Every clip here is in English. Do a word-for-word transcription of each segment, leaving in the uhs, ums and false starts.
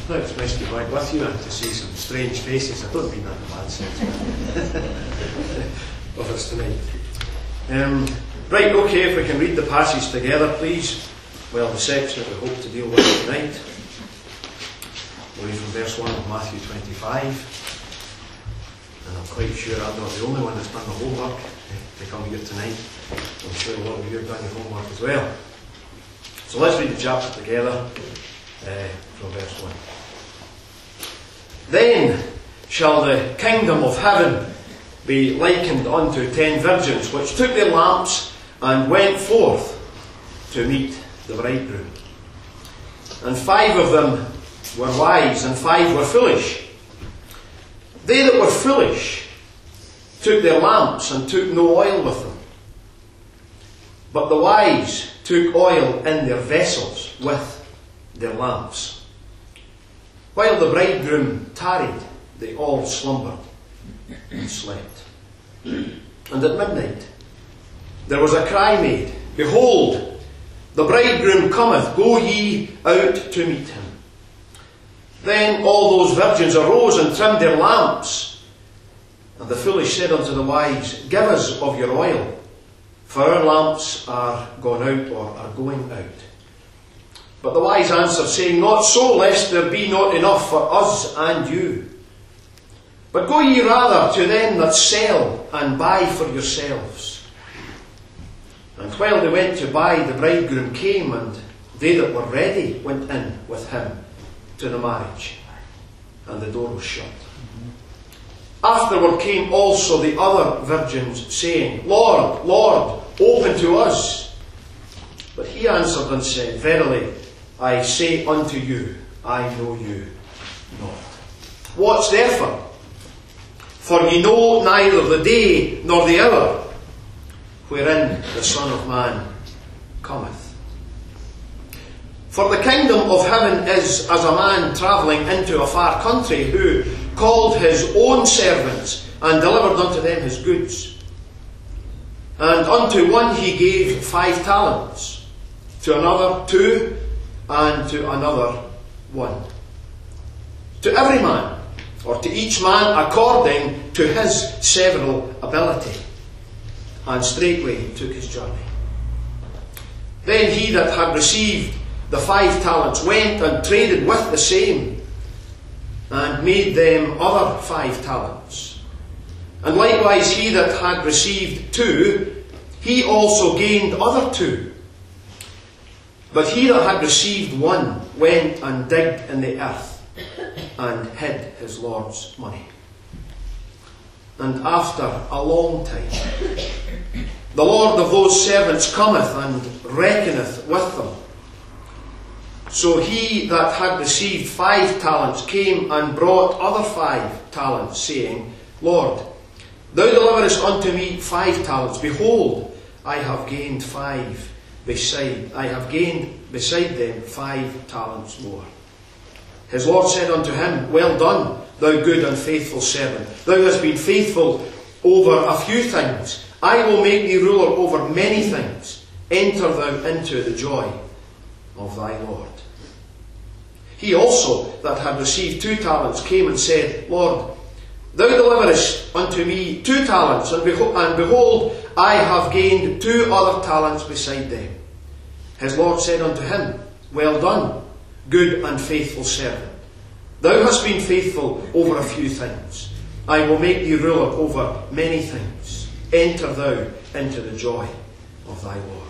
No, it's nice to be back with you and to see some strange faces. I don't mean that in a bad sense. Of us tonight. Um, right, okay, if we can read the passage together, please. Well, the section that we hope to deal with tonight. We'll read from verse one of Matthew twenty-five. And I'm quite sure I'm not the only one that's done the homework to come here tonight. I'm sure a lot of you have done your homework as well. So let's read the chapter together uh, from verse one. Then shall the kingdom of heaven be likened unto ten virgins, which took their lamps and went forth to meet the bridegroom. And five of them were wise, and five were foolish. They that were foolish took their lamps and took no oil with them. But the wise took oil in their vessels with their lamps. While the bridegroom tarried, they all slumbered and slept. And at midnight there was a cry made, Behold, the bridegroom cometh, go ye out to meet him. Then all those virgins arose and trimmed their lamps. And the foolish said unto the wise, Give us of your oil, for our lamps are gone out, or are going out. But the wise answered, saying, Not so, lest there be not enough for us and you. But go ye rather to them that sell, and buy for yourselves. And while they went to buy, the bridegroom came, and they that were ready went in with him to the marriage, and the door was shut. Mm-hmm. Afterward came also the other virgins, saying, Lord, Lord, open to us. But he answered and said, Verily, I say unto you, I know you not. Watch therefore, for ye know neither the day nor the hour wherein the Son of Man cometh. For the kingdom of heaven is as a man travelling into a far country, who called his own servants and delivered unto them his goods. And unto one he gave five talents, to another two, and to another one. To every man, or to each man according to his several ability. And straightway took his journey. Then he that had received the five talents went and traded with the same, and made them other five talents. And likewise he that had received two, he also gained other two. But he that had received one went and digged in the earth, and hid his Lord's money. And after a long time, the Lord of those servants cometh and reckoneth with them. So he that had received five talents came and brought other five talents, saying, Lord, thou deliverest unto me five talents. Behold, I have gained five beside, I have gained beside them five talents more. His Lord said unto him, Well done, thou good and faithful servant. Thou hast been faithful over a few things. I will make thee ruler over many things. Enter thou into the joy of thy Lord. He also that had received two talents came and said, Lord, thou deliverest unto me two talents, and behold, and behold, I have gained two other talents beside them. His Lord said unto him, Well done, good and faithful servant. Thou hast been faithful over a few things. I will make thee ruler over many things. Enter thou into the joy of thy Lord.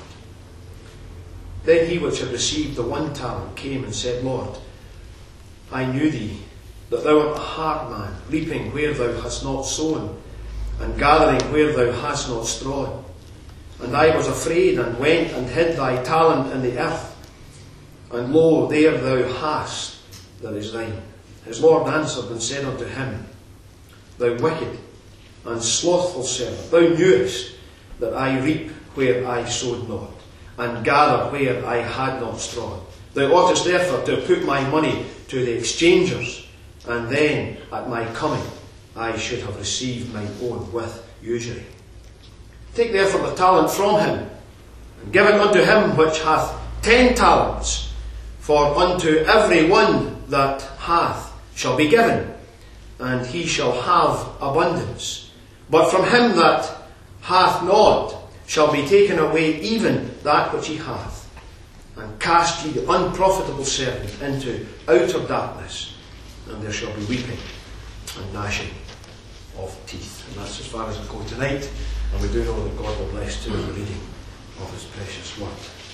Then he which had received the one talent came and said, Lord, I knew thee, that thou art a hard man, reaping where thou hast not sown, and gathering where thou hast not strawed. And I was afraid, and went and hid thy talent in the earth. And lo, there thou hast that is thine. His Lord answered and said unto him, Thou wicked and slothful servant, thou knewest that I reap where I sowed not, and gather where I had not strawed. Thou oughtest therefore to have put my money to the exchangers, and then at my coming I should have received mine own with usury. Take therefore the talent from him, and give it unto him which hath ten talents. For unto every one that hath shall be given, and he shall have abundance. But from him that hath not shall be taken away even that which he hath. And cast ye the unprofitable servant into outer darkness, and there shall be weeping and gnashing of teeth. And that's as far as I go tonight, and we do know that God will bless too the reading of his precious word.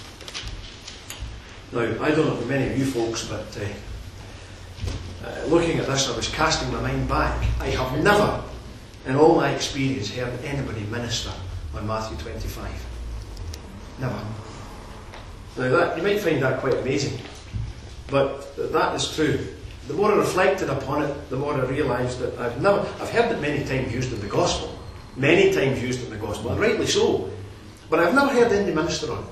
Now, I don't know about many of you folks, but uh, uh, looking at this, I was casting my mind back. I have never, in all my experience, heard anybody minister on Matthew twenty-five. Never. Now, that, you might find that quite amazing, but that is true. The more I reflected upon it, the more I realised that I've never, I've heard it many times used in the gospel, many times used in the gospel, and rightly so, but I've never heard any minister on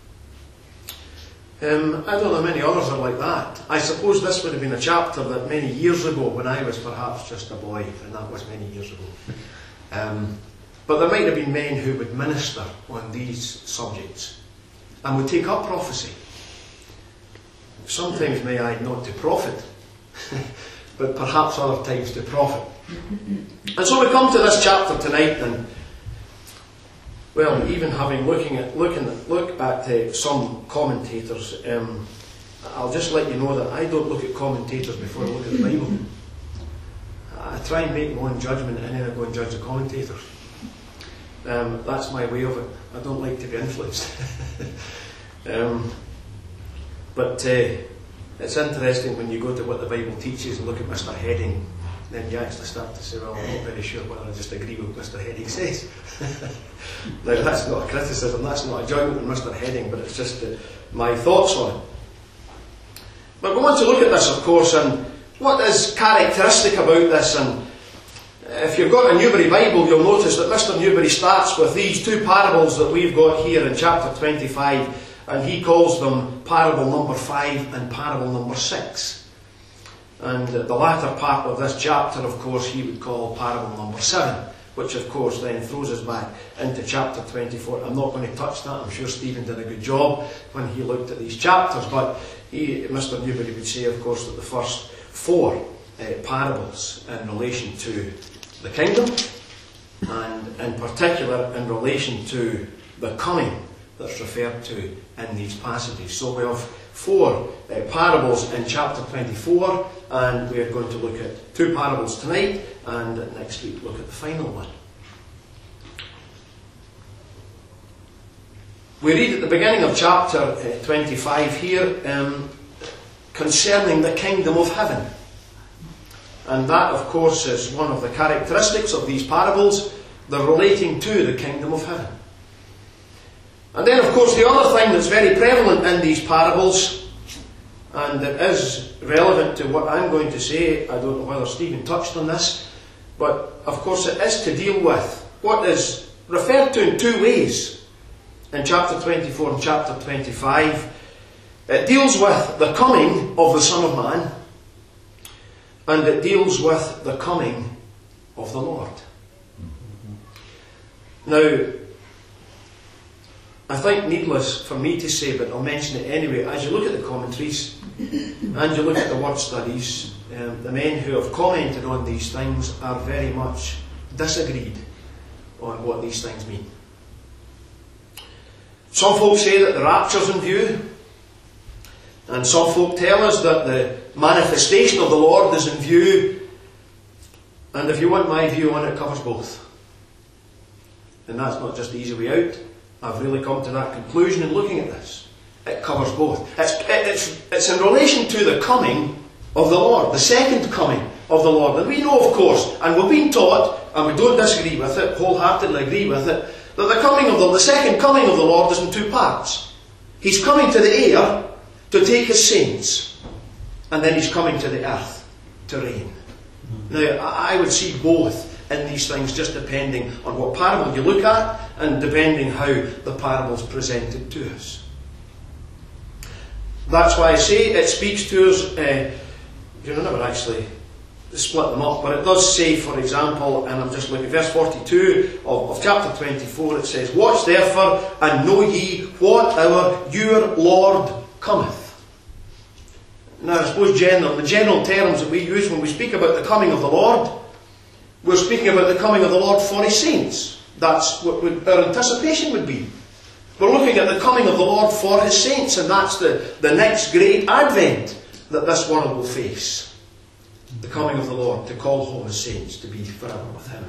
it. Um, I don't know many others are like that. I suppose this would have been a chapter that many years ago, when I was perhaps just a boy, and that was many years ago, um, but there might have been men who would minister on these subjects and would take up prophecy. Sometimes may I not to profit, but perhaps other times to profit. And so we come to this chapter tonight, and well, even having looking at looking at look at uh, some commentators, um, I'll just let you know that I don't look at commentators before I look at the Bible. I try and make my own judgment, and then I go and judge the commentators. Um, that's my way of it. I don't like to be influenced. um, but uh, it's interesting when you go to what the Bible teaches and look at Mister Heading, then you actually start to say, well, I'm not very sure whether I just agree with what Mister Heading says. Now, that's not a criticism, that's not a judgment on Mister Heading, but it's just uh, my thoughts on it. But we want to look at this, of course, and what is characteristic about this. And if you've got a Newbury Bible, you'll notice that Mister Newbury starts with these two parables that we've got here in chapter twenty-five, and he calls them parable number five and parable number six. And the latter part of this chapter, of course, he would call parable number seven, which of course then throws us back into chapter twenty-four. I'm not going to touch that. I'm sure Stephen did a good job when he looked at these chapters, but he, Mister Newbury would say, of course, that the first four uh, parables in relation to the kingdom, and in particular in relation to the coming that's referred to in these passages. So we have four uh, parables in chapter twenty-four, and we are going to look at two parables tonight, and next week look at the final one. We read at the beginning of chapter uh, twenty-five here um, concerning the kingdom of heaven. And that, of course, is one of the characteristics of these parables. They're relating to the kingdom of heaven. And then, of course, the other thing that's very prevalent in these parables, and it is relevant to what I'm going to say, I don't know whether Stephen touched on this, but of course it is to deal with what is referred to in two ways in chapter twenty-four and chapter twenty-five. It deals with the coming of the Son of Man, and it deals with the coming of the Lord. Now, I think needless for me to say, but I'll mention it anyway. As you look at the commentaries and you look at the word studies, um, the men who have commented on these things are very much disagreed on what these things mean. Some folk say that the rapture's in view, and some folk tell us that the manifestation of the Lord is in view, and if you want my view on it, it covers both. And that's not just the easy way out. I've really come to that conclusion in looking at this. It covers both. It's, it's, it's in relation to the coming of the Lord, the second coming of the Lord. And we know, of course, and we've been taught, and we don't disagree with it, wholeheartedly agree with it, that the coming of the, the second coming of the Lord is in two parts. He's coming to the air to take his saints, and then he's coming to the earth to reign. Now, I would see both in these things, just depending on what parable you look at, and depending how the parable's presented to us. That's why I say it speaks to us. Uh, you know, never actually split them up, but it does say, for example, and I'm just looking at verse forty-two of, of chapter twenty-four, it says, "Watch therefore, and know ye what hour your Lord cometh." Now, I suppose general, the general terms that we use when we speak about the coming of the Lord, we're speaking about the coming of the Lord for His saints. That's what would, our anticipation would be. We're looking at the coming of the Lord for His saints, and that's the, the next great advent that this world will face. The coming of the Lord to call home His saints to be forever with Him.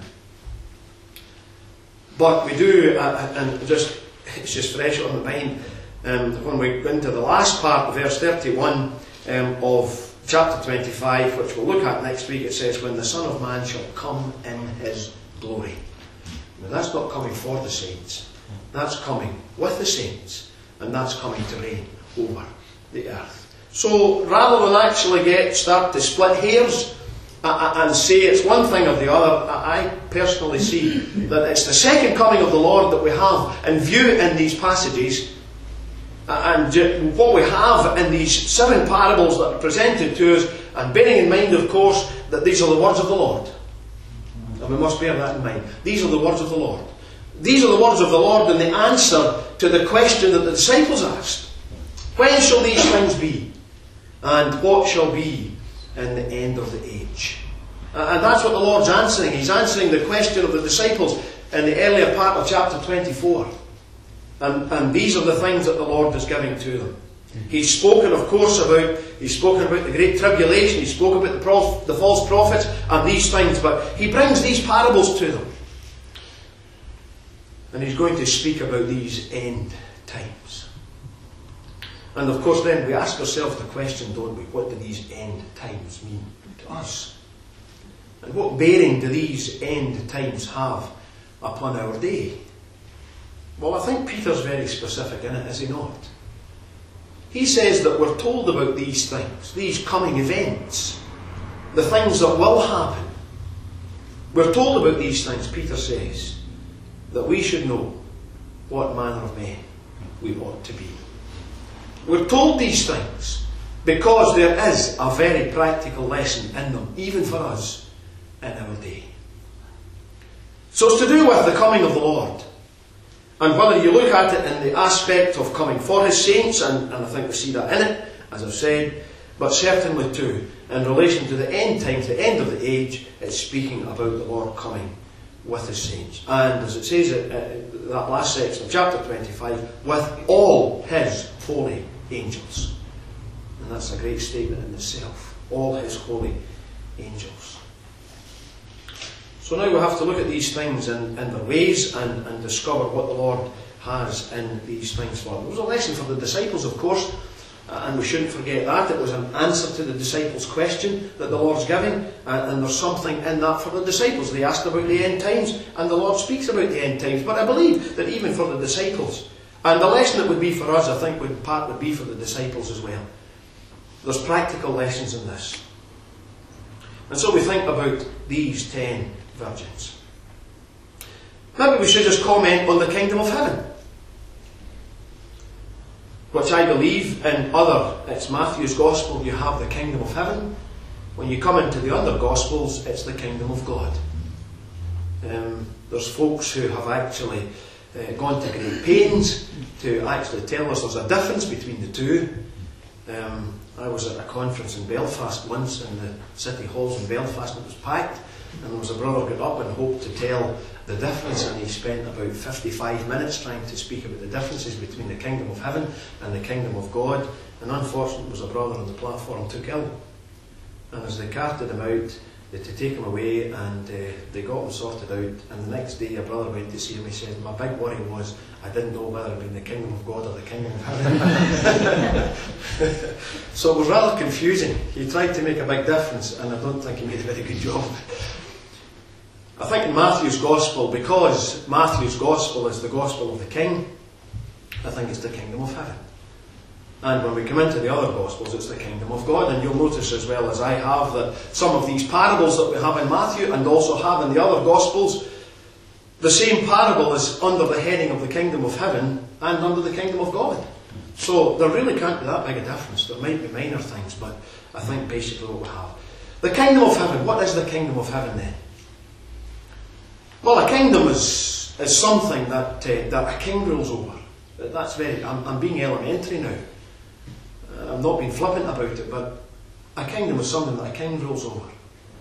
But we do, uh, and just it's just fresh on the mind, um, when we go into the last part of verse thirty-one um, of chapter twenty-five, which we'll look at next week, it says, when the Son of Man shall come in His glory. Now that's not coming for the saints. That's coming with the saints. And that's coming to reign over the earth. So rather than actually get start to split hairs uh, and say it's one thing or the other, I personally see that it's the second coming of the Lord that we have in view in these passages. And what we have in these seven parables that are presented to us, and bearing in mind, of course, that these are the words of the Lord. And we must bear that in mind. These are the words of the Lord. These are the words of the Lord and the answer to the question that the disciples asked. When shall these things be? And what shall be in the end of the age? And that's what the Lord's answering. He's answering the question of the disciples in the earlier part of chapter twenty-four. And, and these are the things that the Lord is giving to them. He's spoken, of course, about he's spoken about the great tribulation. He's spoken about the, prof, the false prophets and these things. But he brings these parables to them. And he's going to speak about these end times. And of course then we ask ourselves the question, don't we? What do these end times mean to us? And what bearing do these end times have upon our day? Well, I think Peter's very specific in it, is he not? He says that we're told about these things, these coming events, the things that will happen. We're told about these things, Peter says, that we should know what manner of men we ought to be. We're told these things because there is a very practical lesson in them, even for us in our day. So it's to do with the coming of the Lord. And whether you look at it in the aspect of coming for His saints, and, and I think we see that in it, as I've said, but certainly too, in relation to the end times, the end of the age, it's speaking about the Lord coming with His saints. And as it says in uh, that last section of chapter twenty-five, with all His holy angels. And that's a great statement in itself. All His holy angels. So now we have to look at these things in, in their ways and, and discover what the Lord has in these things for them. It was a lesson for the disciples, of course, and we shouldn't forget that. It was an answer to the disciples' question that the Lord's giving, and, and there's something in that for the disciples. They asked about the end times, and the Lord speaks about the end times. But I believe that even for the disciples, and the lesson that would be for us, I think would, part would be for the disciples as well. There's practical lessons in this. And so we think about these ten virgins. Maybe we should just comment on the kingdom of heaven, which I believe in other, it's Matthew's Gospel, you have the kingdom of heaven. When you come into the other Gospels, it's the kingdom of God. Um, there's folks who have actually uh, gone to great pains to actually tell us there's a difference between the two. Um, I was at a conference in Belfast once, in the city halls in Belfast, and it was packed. And there was a brother got up and hoped to tell the difference, and he spent about fifty-five minutes trying to speak about the differences between the kingdom of heaven and the kingdom of God. And unfortunately, was a brother on the platform took ill. And as they carted him out, they to take him away, and uh, they got him sorted out. And the next day, a brother went to see him. He said, "My big worry was I didn't know whether it had been the kingdom of God or the kingdom of heaven." So it was rather confusing. He tried to make a big difference, and I don't think he made a very good job. I think in Matthew's Gospel, because Matthew's Gospel is the Gospel of the King, I think it's the kingdom of heaven. And when we come into the other Gospels, it's the kingdom of God. And you'll notice as well as I have that some of these parables that we have in Matthew and also have in the other Gospels, the same parable is under the heading of the kingdom of heaven and under the kingdom of God. So there really can't be that big a difference. There might be minor things, but I think basically what we have. The kingdom of heaven. What is the kingdom of heaven then? Well, a kingdom is, is something that, uh, that a king rules over. That's very, I'm, I'm being elementary now. Uh, I'm not being flippant about it, but a kingdom is something that a king rules over.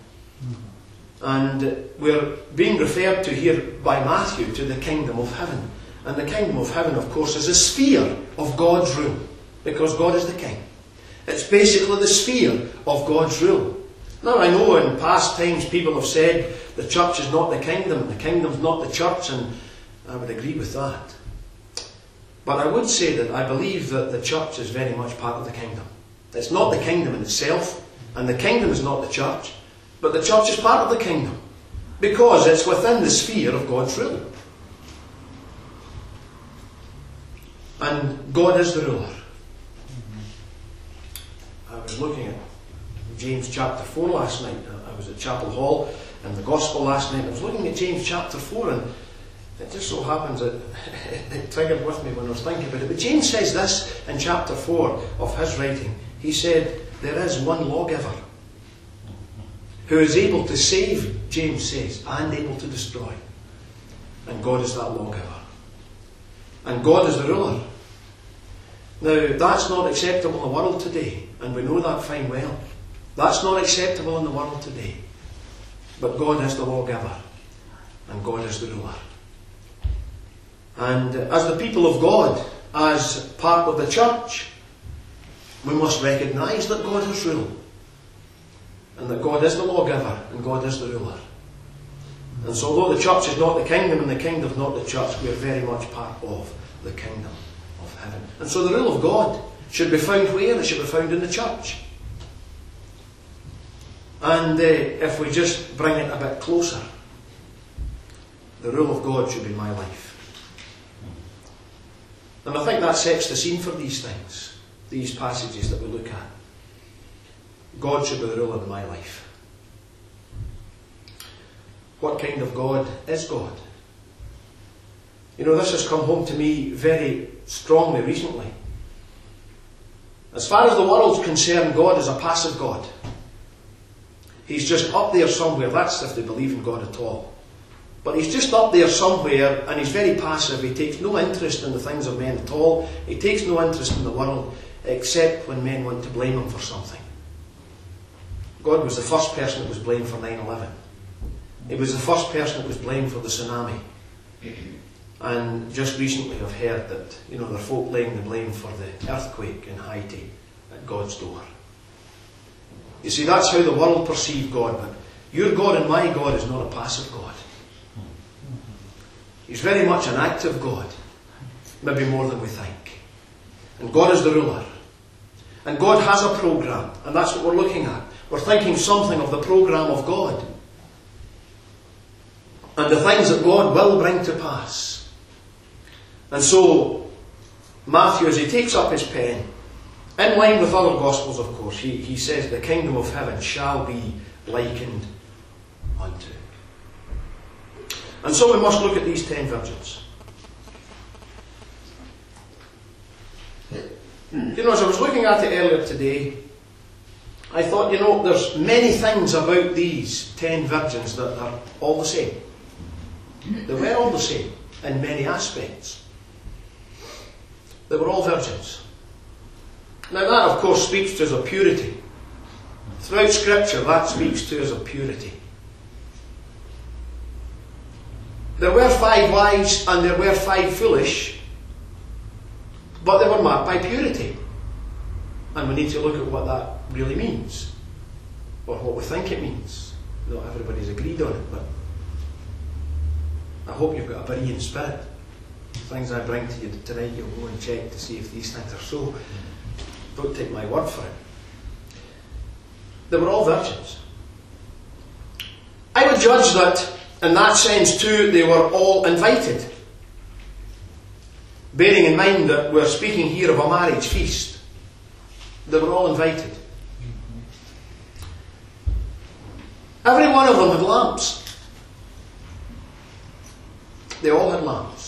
And we're being referred to here by Matthew to the kingdom of heaven. And the kingdom of heaven, of course, is a sphere of God's rule, because God is the king. It's basically the sphere of God's rule. Now, I know in past times people have said the church is not the kingdom, and the kingdom's not the church, and I would agree with that. But I would say that I believe that the church is very much part of the kingdom. It's not the kingdom in itself, and the kingdom is not the church, but the church is part of the kingdom, because it's within the sphere of God's rule. And God is the ruler. I was looking at James chapter four last night. I was at Chapel Hall in the Gospel last night. I was looking at James chapter four, and it just so happens that it triggered with me when I was thinking about it. But James says this in chapter four of his writing. He said, there is one lawgiver who is able to save, James says, and able to destroy. And God is that lawgiver. And God is the ruler. Now, that's not acceptable in the world today, and we know that fine well. That's not acceptable in the world today. But God is the lawgiver, and God is the ruler. And as the people of God, as part of the church, we must recognise that God has rule, and that God is the lawgiver, and God is the ruler. And so although the church is not the kingdom, and the kingdom is not the church, we are very much part of the kingdom of heaven. And so the rule of God should be found where? It should be found in the church. And uh, if we just bring it a bit closer, the rule of God should be my life. And I think that sets the scene for these things, these passages that we look at. God should be the ruler in my life. What kind of God is God? You know, this has come home to me very strongly recently. As far as the world's concerned, God is a passive God. He's just up there somewhere. That's if they believe in God at all. But he's just up there somewhere, and he's very passive. He takes no interest in the things of men at all. He takes no interest in the world, except when men want to blame him for something. God was the first person that was blamed for nine eleven. He was the first person that was blamed for the tsunami. And just recently I've heard that, you know, there are folk laying the blame for the earthquake in Haiti at God's door. You see, that's how the world perceived God, but your God and my God is not a passive God. He's very much an active God, maybe more than we think. And God is the ruler. And God has a program, and that's what we're looking at. We're thinking something of the program of God, and the things that God will bring to pass. And so, Matthew, as he takes up his pen, in line with other Gospels, of course, he, he says, the kingdom of heaven shall be likened unto. And so we must look at these ten virgins. You know, as I was looking at it earlier today, I thought, you know, there's many things about these ten virgins that are all the same. They were all the same in many aspects. They were all virgins. Now that, of course, speaks to us of purity. Throughout Scripture, that speaks to us of purity. There were five wise and there were five foolish, but they were marked by purity. And we need to look at what that really means, or what we think it means. Not everybody's agreed on it, but I hope you've got a Berean spirit. Things I bring to you tonight, you'll go and check to see if these things are so. Don't take my word for it. They were all virgins. I would judge that, in that sense too, they were all invited. Bearing in mind that we're speaking here of a marriage feast. They were all invited. Every one of them had lamps. They all had lamps.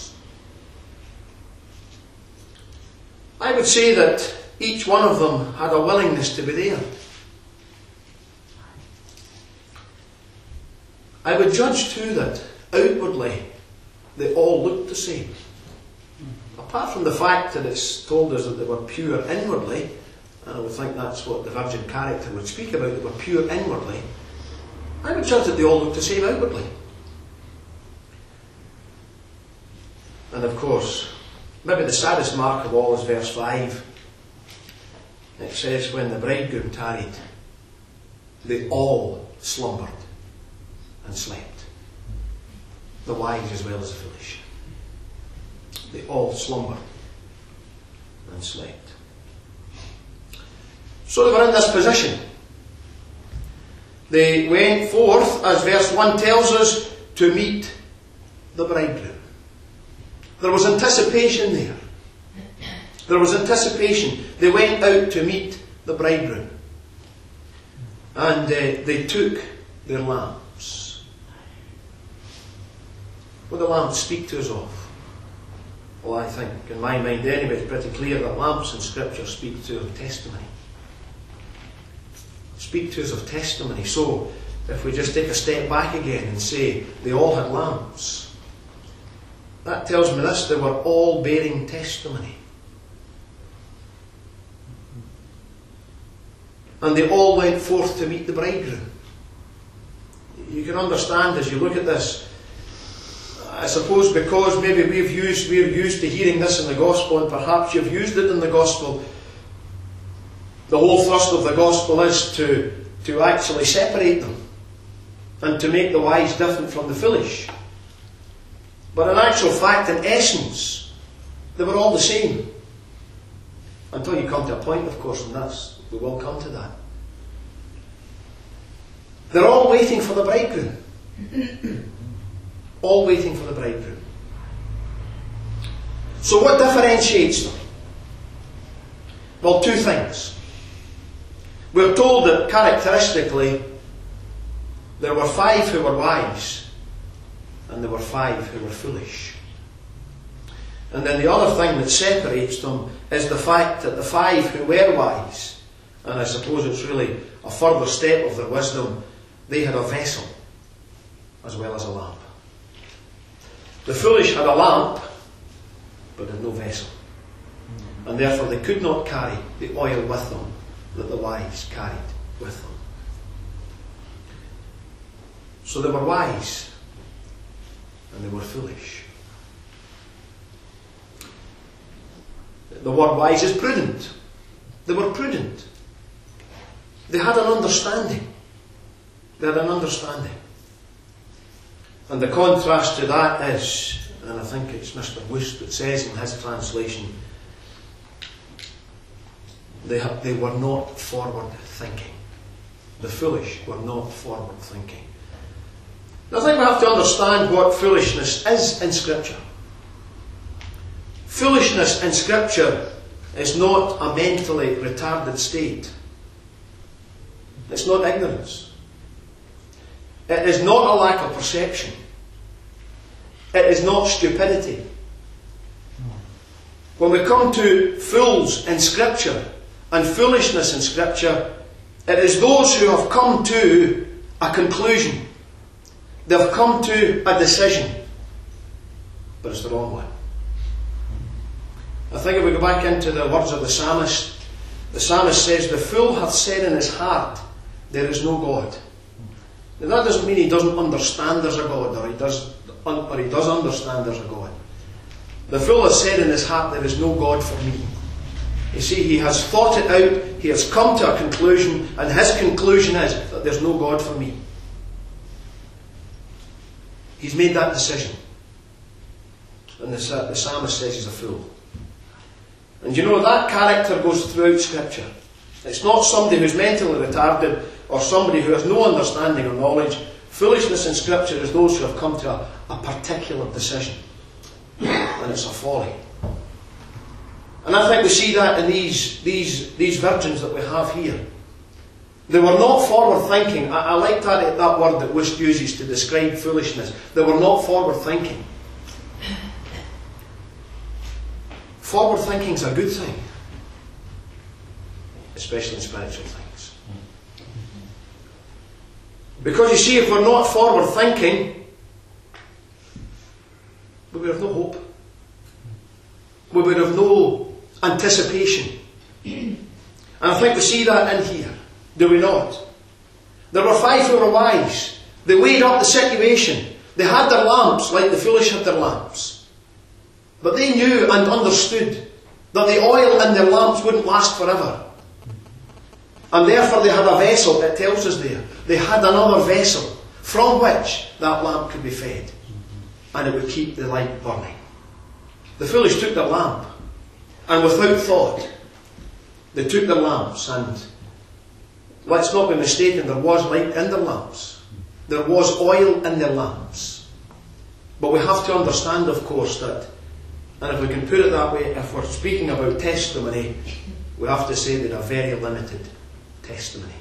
I would say that each one of them had a willingness to be there. I would judge too that outwardly they all looked the same. Apart from the fact that it's told us that they were pure inwardly, and I would think that's what the virgin character would speak about, that were pure inwardly, I would judge that they all look the same outwardly. And of course, maybe the saddest mark of all is verse five. It says, when the bridegroom tarried, they all slumbered and slept. The wise as well as the foolish. They all slumbered and slept. So they were in this position. They went forth, as verse one tells us, to meet the bridegroom. There was anticipation there. There was anticipation. They went out to meet the bridegroom. And uh, they took their lamps. What do lamps speak to us of? Well, I think, in my mind anyway, it's pretty clear that lamps in Scripture speak to us of testimony. Speak to us of testimony. So, if we just take a step back again and say, they all had lamps, that tells me this: they were all bearing testimony. And they all went forth to meet the bridegroom. You can understand as you look at this, I suppose because maybe we've used, we're used to hearing this in the gospel, and perhaps you've used it in the gospel. The whole thrust of the gospel is to, to actually separate them and to make the wise different from the foolish. But in actual fact, in essence, they were all the same. Until you come to a point, of course, and that's, we will come to that. They're all waiting for the bridegroom. All waiting for the bridegroom. So what differentiates them? Well, two things. We're told that characteristically there were five who were wise and there were five who were foolish. And then the other thing that separates them is the fact that the five who were wise, and I suppose it's really a further step of their wisdom, they had a vessel as well as a lamp. The foolish had a lamp but had no vessel, and therefore they could not carry the oil with them that the wise carried with them. So they were wise and they were foolish. The word wise is prudent. They were prudent. They had an understanding. They had an understanding. And the contrast to that is, and I think it's Mister Woost that says in his translation, they, have, they were not forward thinking. The foolish were not forward thinking. I think we have to understand what foolishness is in Scripture. Foolishness in Scripture is not a mentally retarded state. It's not ignorance. It is not a lack of perception. It is not stupidity. When we come to fools in Scripture and foolishness in Scripture, it is those who have come to a conclusion. They've come to a decision, but it's the wrong one. I think if we go back into the words of the psalmist, the psalmist says, "The fool hath said in his heart, there is no God." Now that doesn't mean he doesn't understand there's a God, or he does, or he does understand there's a God. The fool has said in his heart, there is no God for me. You see, he has thought it out, he has come to a conclusion, and his conclusion is that there's no God for me. He's made that decision. And the, the psalmist says he's a fool. And you know, that character goes throughout Scripture. It's not somebody who's mentally retarded or somebody who has no understanding or knowledge. Foolishness in Scripture is those who have come to a, a particular decision. And it's a folly. And I think we see that in these, these, these virgins that we have here. They were not forward thinking. I, I like that, that word that Woost uses to describe foolishness. They were not forward thinking. Forward thinking is a good thing, especially in spiritual things. Because you see, if we're not forward thinking, we would have no hope. We would have no anticipation. And I think we see that in here, do we not? There were five who were wise. They weighed up the situation. They had their lamps like the foolish had their lamps. But they knew and understood that the oil in their lamps wouldn't last forever. And therefore they had a vessel, it tells us there. They had another vessel from which that lamp could be fed. And it would keep the light burning. The foolish took their lamp, and without thought, they took their lamps, and let's not be mistaken, there was light in their lamps. There was oil in their lamps. But we have to understand, of course, that, and if we can put it that way, if we're speaking about testimony, we have to say that a very limited testimony.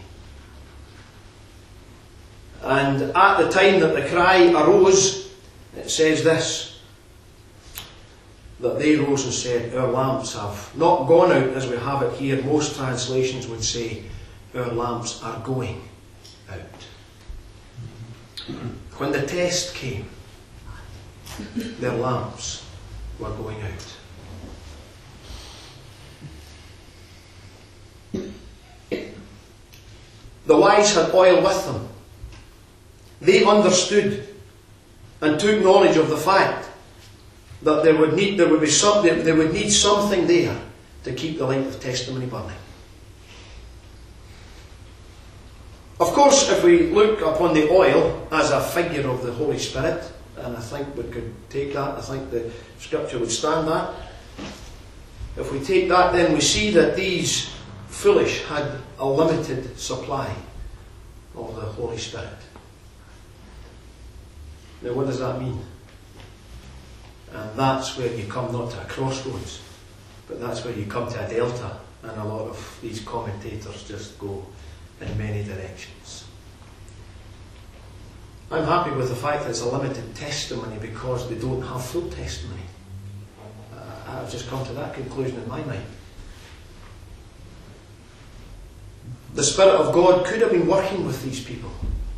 And at the time that the cry arose, it says this, that they rose and said, our lamps have not gone out as we have it here. Most translations would say, our lamps are going out. When the test came, their lamps were going out. The wise had oil with them. They understood and took knowledge of the fact that there would need there would be some they would need something there to keep the light of testimony burning. Of course, if we look upon the oil as a figure of the Holy Spirit, and I think we could take that, I think the Scripture would stand that. If we take that, then we see that these foolish had a limited supply of the Holy Spirit. Now, what does that mean? And that's where you come not to a crossroads, but that's where you come to a delta, and a lot of these commentators just go in many directions. I'm happy with the fact that it's a limited testimony because they don't have full testimony. Uh, I've just come to that conclusion in my mind. The Spirit of God could have been working with these people.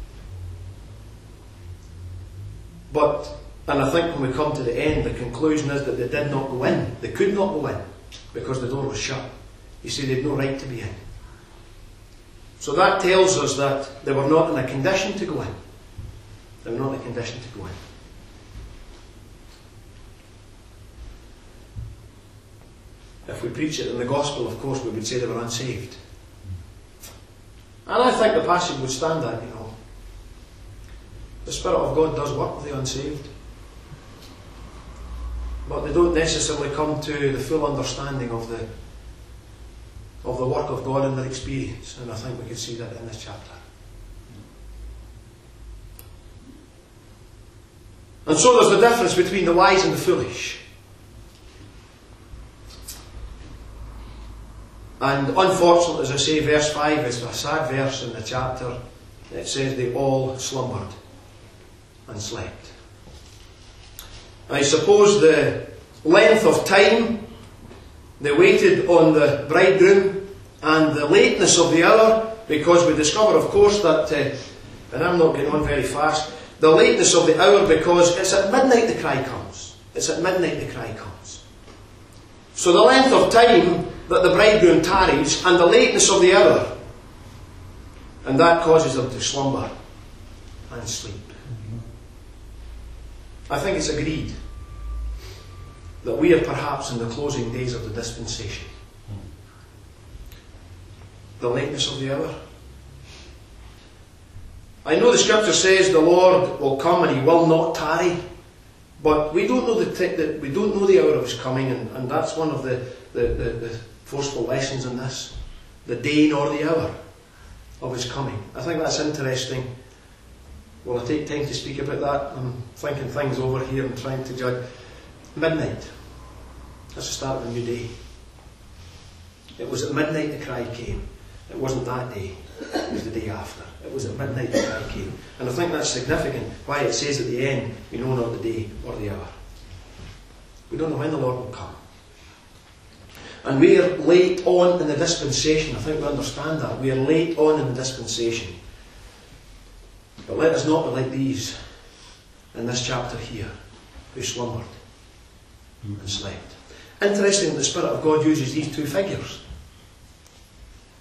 But, and I think when we come to the end, the conclusion is that they did not go in. They could not go in because the door was shut. You see, they had no right to be in. So that tells us that they were not in a condition to go in. They were not in a condition to go in. If we preach it in the gospel, of course, we would say they were unsaved. And I think the passage would stand that, you know. The Spirit of God does work with the unsaved. But they don't necessarily come to the full understanding of the of the work of God in their experience. And I think we can see that in this chapter. And so there's the difference between the wise and the foolish. And unfortunately, as I say, verse five is a sad verse in the chapter. It says they all slumbered and slept. I suppose the length of time they waited on the bridegroom and the lateness of the hour, because we discover, of course, that, uh, and I'm not getting on very fast, the lateness of the hour because it's at midnight the cry comes. It's at midnight the cry comes. So the length of time that the bridegroom tarries and the lateness of the hour, and that causes them to slumber and sleep. I think it's agreed that we are perhaps in the closing days of the dispensation. The lateness of the hour. I know the Scripture says the Lord will come and He will not tarry, but we don't know the t- that we don't know the hour of His coming, and, and that's one of the, the, the, the forceful lessons in this: the day nor the hour of His coming. I think that's interesting. Will I take time to speak about that? I'm thinking things over here and trying to judge. Midnight. That's the start of a new day. It was at midnight the cry came. It wasn't that day. It was the day after. It was at midnight the cry came. And I think that's significant why it says at the end, we know not the day or the hour. We don't know when the Lord will come. And we are late on in the dispensation. I think we understand that. We are late on in the dispensation. But let us not be like these in this chapter here, who slumbered and slept. Interesting that the Spirit of God uses these two figures.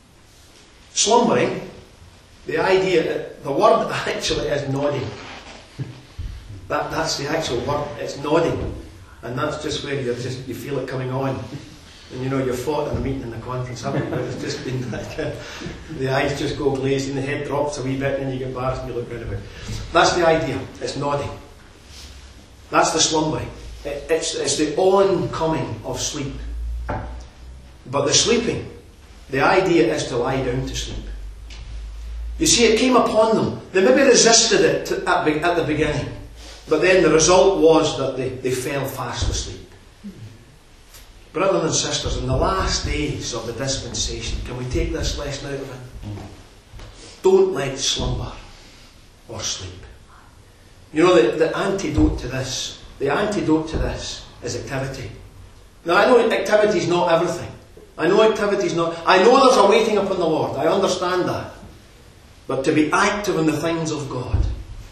Slumbering, the idea, the word actually is nodding. That, that's the actual word, it's nodding. And that's just where you just you feel it coming on. And you know, you've fought in a meeting in the conference, haven't you? But it's just been like, uh, the eyes just go glazed and the head drops a wee bit and then you get embarrassed and you look round about. That's the idea, it's nodding. That's the slumbering. It, it's, it's the oncoming of sleep. But the sleeping, the idea is to lie down to sleep. You see, it came upon them. They maybe resisted it to, at, at the beginning. But then the result was that they, they fell fast asleep. Brothers and sisters, in the last days of the dispensation, can we take this lesson out of it? Don't let slumber or sleep. You know, the, the antidote to this, the antidote to this is activity. Now, I know activity is not everything. I know activity is not... I know there's a waiting upon the Lord. I understand that. But to be active in the things of God.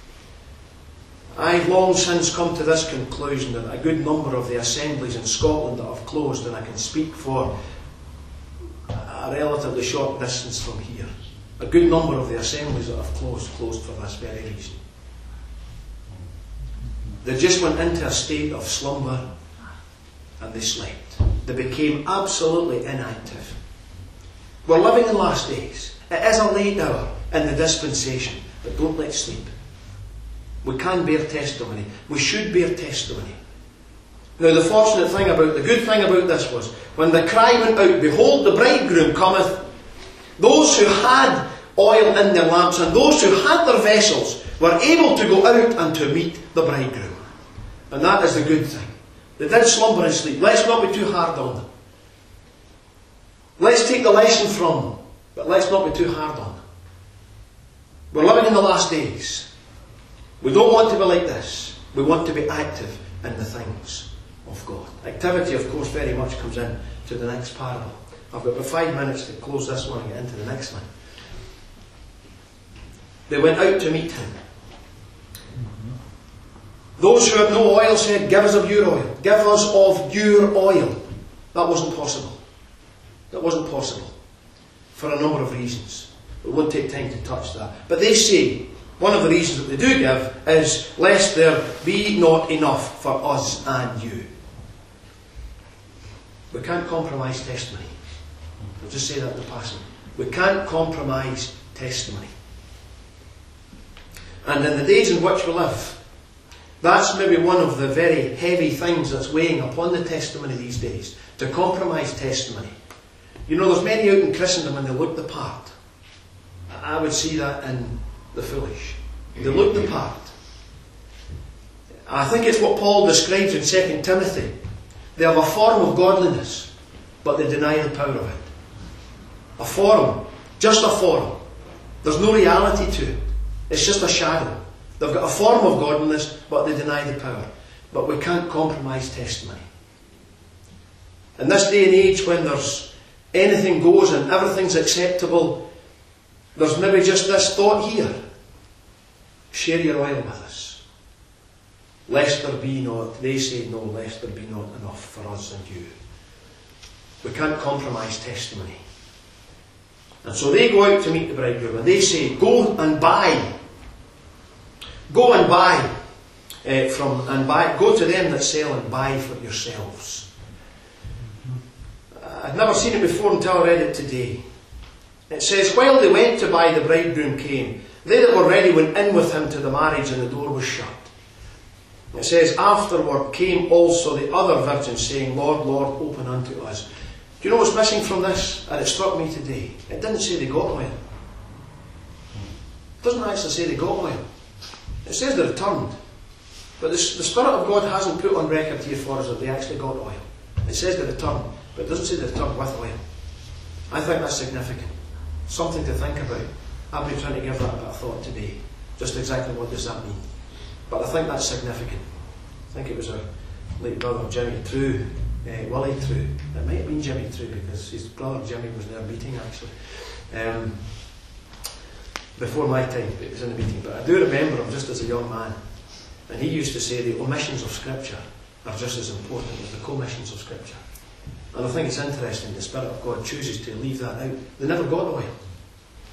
I've long since come to this conclusion that a good number of the assemblies in Scotland that have closed, and I can speak for a relatively short distance from here, a good number of the assemblies that have closed, closed for this very reason. They just went into a state of slumber and they slept. They became absolutely inactive. We're living in last days. It is a late hour in the dispensation, but don't let sleep. We can bear testimony. We should bear testimony. Now the fortunate thing about, the good thing about this was, when the cry went out, behold, the bridegroom cometh, those who had oil in their lamps and those who had their vessels were able to go out and to meet the bridegroom. And that is the good thing. They did slumber and sleep. Let's not be too hard on them. Let's take the lesson from them, but let's not be too hard on them. We're living in the last days. We don't want to be like this. We want to be active in the things of God. Activity, of course, very much comes in to the next parable. I've got about five minutes to close this one and get into the next one. They went out to meet him. Those who had no oil said, give us of your oil. Give us of your oil. That wasn't possible. That wasn't possible. For a number of reasons. We won't take time to touch that. But they say, one of the reasons that they do give is, lest there be not enough for us and you. We can't compromise testimony. I'll just say that in the passing. We can't compromise testimony. And in the days in which we live, that's maybe one of the very heavy things that's weighing upon the testimony these days. To compromise testimony. You know, there's many out in Christendom and they look the part. I would see that in the foolish. They look the part. I think it's what Paul describes in Second Timothy. They have a form of godliness, but they deny the power of it. A form. Just a form. There's no reality to it. It's just a shadow. They've got a form of godliness, but they deny the power. But we can't compromise testimony. In this day and age, when there's anything goes and everything's acceptable, there's maybe just this thought here. Share your oil with us. Lest there be not, they say no, lest there be not enough for us and you. We can't compromise testimony. And so they go out to meet the bridegroom and they say, go and buy. Go and buy uh, from, and buy, go to them that sell and buy for yourselves. Uh, I'd never seen it before until I read it today. It says, while they went to buy, the bridegroom came. They that were ready went in with him to the marriage, and the door was shut. It says, afterward came also the other virgins, saying, Lord, Lord, open unto us. Do you know what's missing from this? And it struck me today. It didn't say they got oil. It doesn't actually say they got oil. It says they returned. But the, the Spirit of God hasn't put on record here for us that they actually got oil. It says they returned, but it doesn't say they returned with oil. I think that's significant. Something to think about. I've been trying to give that a bit of thought today. Just exactly what does that mean. But I think that's significant. I think it was our late brother Jimmy True, uh, Willie True. It might have been Jimmy True because his brother Jimmy was in their meeting actually. Um, before my time, it was in the meeting. But I do remember him just as a young man. And he used to say the omissions of Scripture are just as important as the commissions of Scripture. And I think it's interesting the Spirit of God chooses to leave that out. They never got oil.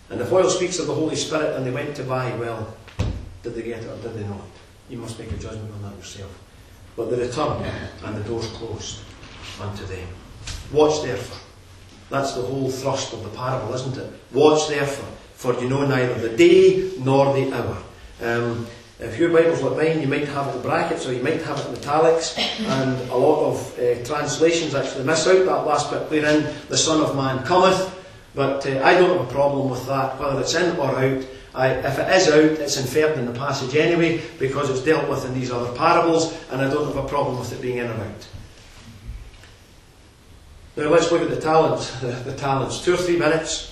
And if oil speaks of the Holy Spirit and they went to buy, well, did they get it or did they not? You must make a judgment on that yourself. But they returned, and the doors closed unto them. Watch therefore. That's the whole thrust of the parable, isn't it? Watch therefore, for you know neither the day nor the hour. Um, if your Bible's like mine, you might have it in brackets or you might have it in italics, and a lot of uh, translations actually miss out that last bit wherein the Son of Man cometh. But uh, I don't have a problem with that, whether it's in or out. I, if it is out, it's inferred in the passage anyway, because it's dealt with in these other parables, and I don't have a problem with it being in or out. Now let's look at the talents. The, the talents. Two or three minutes.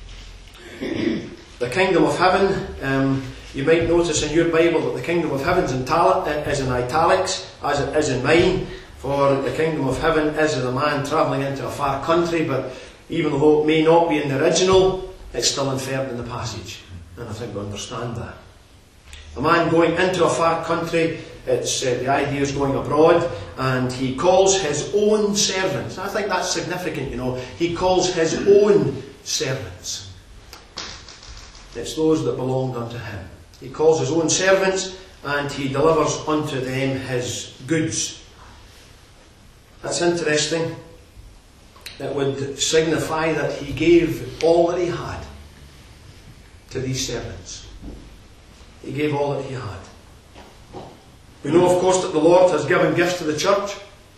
The kingdom of heaven. Um, you might notice in your Bible that the kingdom of heaven is in, tal- is in italics, as it is in mine. For the kingdom of heaven is as a man travelling into a far country, but even though it may not be in the original, it's still inferred in the passage. And I think we understand that. A man going into a far country, it's uh, the idea is going abroad, and he calls his own servants. I think that's significant, you know. He calls his own servants. It's those that belonged unto him. He calls his own servants, and he delivers unto them his goods. That's interesting. It would signify that he gave all that he had to these servants. He gave all that he had. We know, of course, that the Lord has given gifts to the church.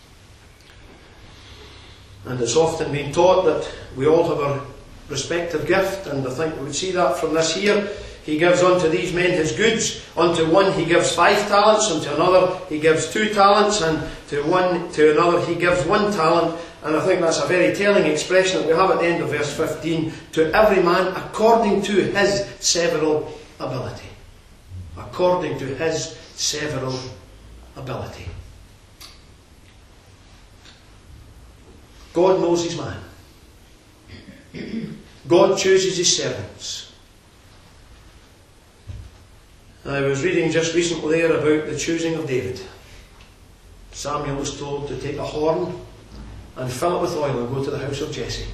And it's often been taught that we all have a respective gift, and I think we would see that from this here. He gives unto these men his goods. Unto one he gives five talents, unto another he gives two talents, and to one to another he gives one talent. And I think that's a very telling expression that we have at the end of verse fifteen. To every man according to his several ability. According to his several ability. God knows his man. God chooses his servants. I was reading just recently there about the choosing of David. Samuel was told to take a horn and fill it with oil and go to the house of Jesse.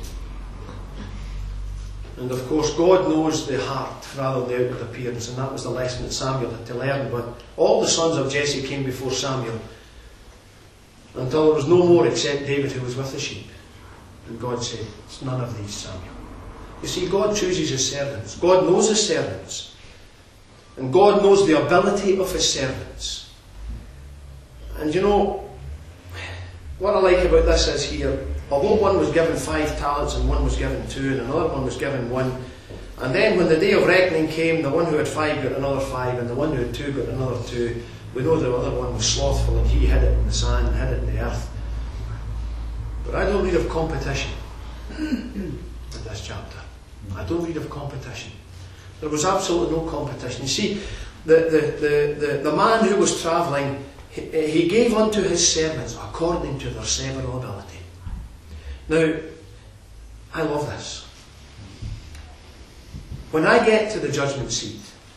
And of course God knows the heart rather than the outward appearance, and that was the lesson that Samuel had to learn. But all the sons of Jesse came before Samuel until there was no more except David, who was with the sheep. And God said, it's none of these, Samuel. You see, God chooses his servants. God knows his servants. And God knows the ability of his servants. And you know, what I like about this is here, although one was given five talents and one was given two and another one was given one, and then when the day of reckoning came, the one who had five got another five, and the one who had two got another two, we know the other one was slothful and he hid it in the sand and hid it in the earth. But I don't read of competition in this chapter. I don't read of competition. There was absolutely no competition. You see, the, the, the, the, the man who was travelling, he, he gave unto his servants according to their several ability. Now, I love this. When I get to the judgment seat,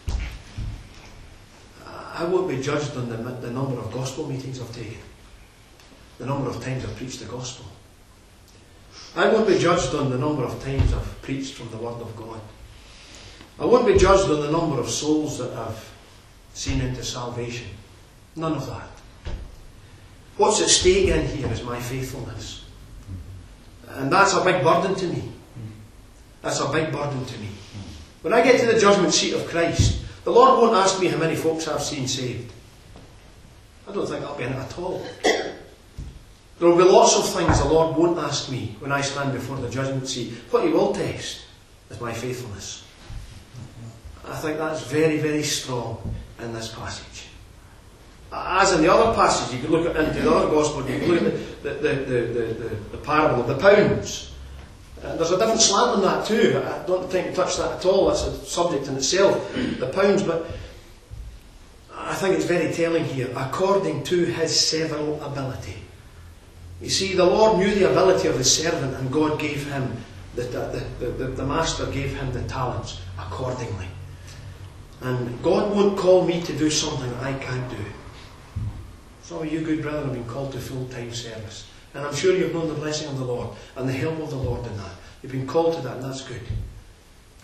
I won't be judged on the, the number of gospel meetings I've taken, the number of times I've preached the gospel. I won't be judged on the number of times I've preached from the Word of God. I won't be judged on the number of souls that I've seen into salvation. None of that. What's at stake in here is my faithfulness. And that's a big burden to me. That's a big burden to me. When I get to the judgment seat of Christ, the Lord won't ask me how many folks I've seen saved. I don't think that'll be in it at all. There will be lots of things the Lord won't ask me when I stand before the judgment seat. What he will test is my faithfulness. I think that's very, very strong in this passage. As in the other passage, you could look at into the other gospel, you could look at the, the, the, the, the, the parable of the pounds. Uh, there's a different slant on that too. I don't think to touch that at all. That's a subject in itself, the pounds. But I think it's very telling here, according to his several ability. You see, the Lord knew the ability of his servant, and God gave him, the, the, the, the, the master gave him the talents accordingly. And God won't call me to do something that I can't do. Some of you good brethren have been called to full-time service. And I'm sure you've known the blessing of the Lord and the help of the Lord in that. You've been called to that, and that's good.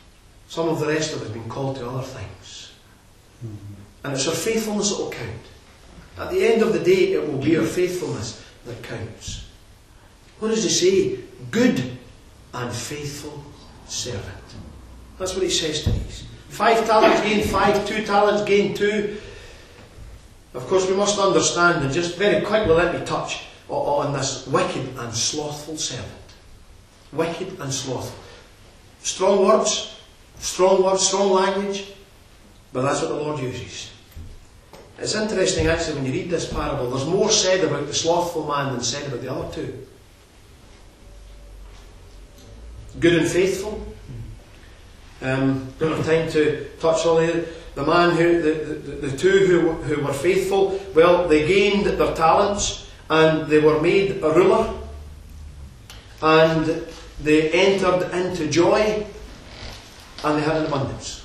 Some of the rest of us have been called to other things. And it's our faithfulness that will count. At the end of the day, it will be our faithfulness that counts. What does he say? Good and faithful servant. That's what he says to these. Five talents gain five, two talents gain two. Of course, we must understand, and just very quickly let me touch on this wicked and slothful servant. Wicked and slothful. Strong words, strong words, strong language, but that's what the Lord uses. It's interesting actually when you read this parable, there's more said about the slothful man than said about the other two. Good and faithful. Um, don't have time to touch on it. The man who, the, the, the two who, who were faithful, well, they gained their talents and they were made a ruler and they entered into joy and they had an abundance.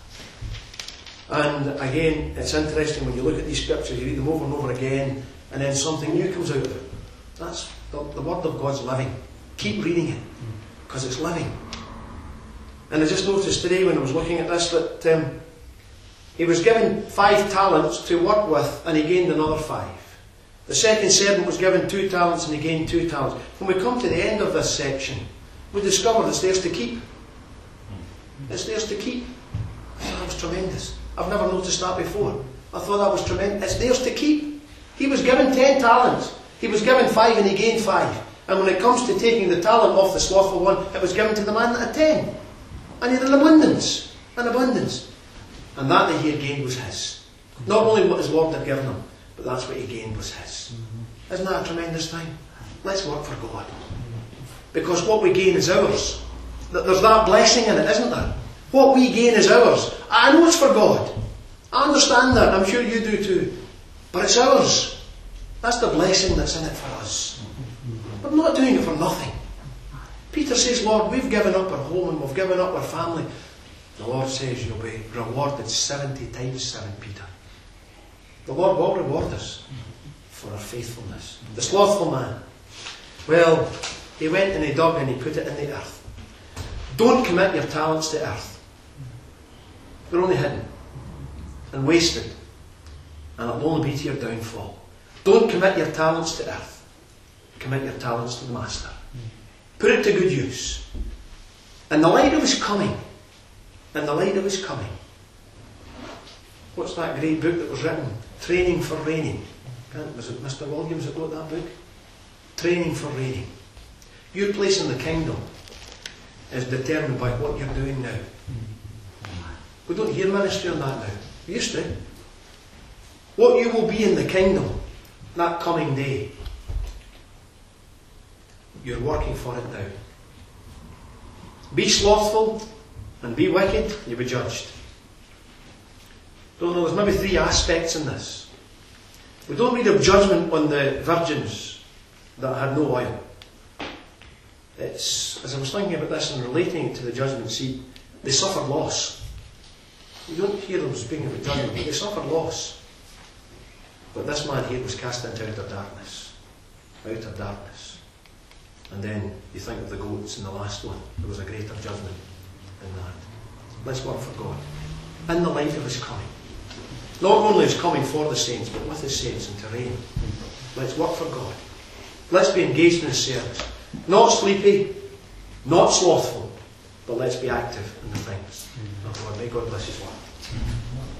And again, it's interesting when you look at these scriptures, you read them over and over again, and then something new comes out of it. That's the, the Word of God's living. Keep reading it, because it's living. And I just noticed today when I was looking at this that um, he was given five talents to work with, and he gained another five. The second servant was given two talents, and he gained two talents. When we come to the end of this section, we discover it's theirs to keep. It's theirs to keep. I thought that was tremendous. I've never noticed that before. I thought that was tremendous. It's theirs to keep. He was given ten talents. He was given five and he gained five. And when it comes to taking the talent off the slothful one, it was given to the man that had ten. And he had an abundance. An abundance. And that that he had gained was his. Not only what his Lord had given him, but that's what he gained was his. Isn't that a tremendous thing? Let's work for God. Because what we gain is ours. There's that blessing in it, isn't there? What we gain is ours. I know it's for God. I understand that. I'm sure you do too. But it's ours. That's the blessing that's in it for us. We're not doing it for nothing. Peter says, Lord, we've given up our home and we've given up our family. The Lord says you'll be rewarded seventy times seven, Peter. The Lord will reward us for our faithfulness. The slothful man. Well, he went and he dug and he put it in the earth. Don't commit your talents to earth. They're only hidden and wasted, and it'll only be to your downfall. Don't commit your talents to earth. Commit your talents to the Master. Put it to good use. In the light of his coming, in the light of his coming. What's that great book that was written? Training for Reigning. Was it Mister Williams that wrote that book? Training for Reigning. Your place in the kingdom is determined by what you're doing now. We don't hear ministry on that now. We used to. What you will be in the kingdom that coming day, you're working for it now. Be slothful and be wicked, you'll be judged. Don't know, there's maybe three aspects in this. We don't read of judgment on the virgins that had no oil. It's, as I was thinking about this and relating it to the judgment seat, they suffered loss. You don't hear them speaking about judgment, but they suffered loss. But this man here was cast into outer darkness. Outer darkness. And then you think of the goats in the last one. There was a greater judgment in that. Let's work for God. In the light of his coming. Not only his coming for the saints, but with his saints and to reign. Let's work for God. Let's be engaged in his service. Not sleepy, not slothful, but let's be active in the things of God. May God bless his word.